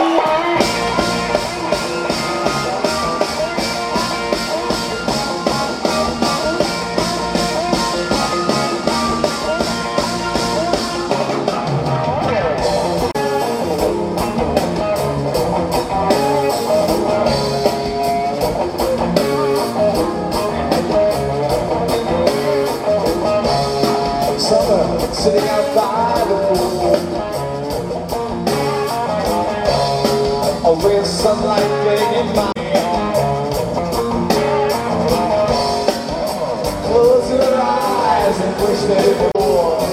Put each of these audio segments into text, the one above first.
Sitting out by the pool, with sunlight getting in my close your eyes and wish that it were war.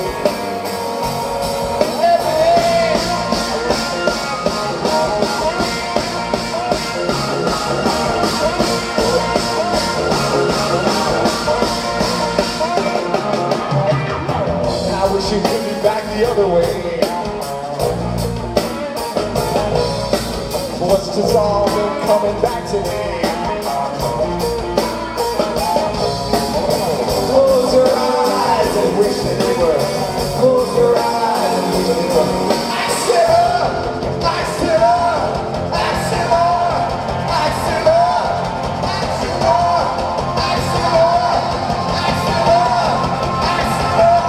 I wish you could be back the other way. What's dissolved and coming back to me? Close your eyes and wish that they were. Close your eyes and wish they were. I sit up, I sit up, I sit up, I sit up, I sit up, I sit up, I sit up, I sit up.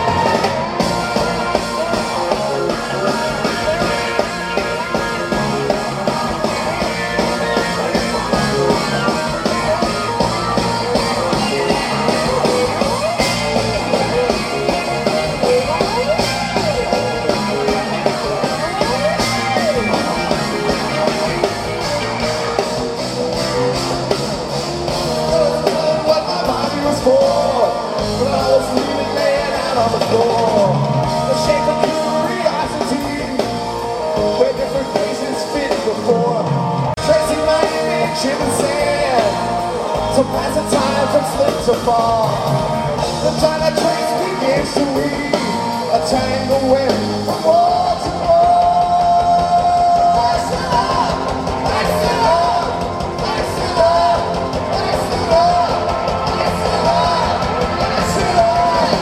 To pass the time from slip to fall, the China trace begins to weave a tangle web from wall to wall. I sit up, I sit up, I sit up, I sit up, I sit up, I sit up.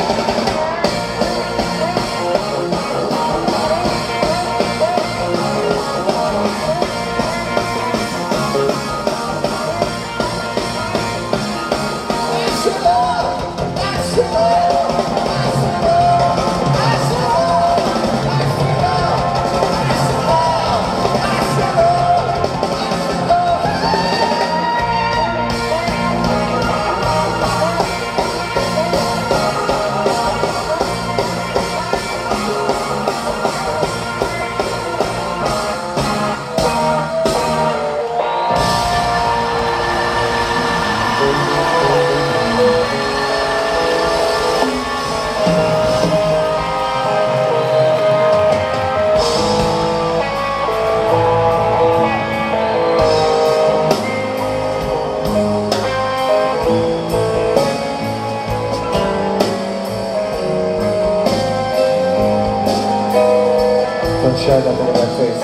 Don't share that in my face.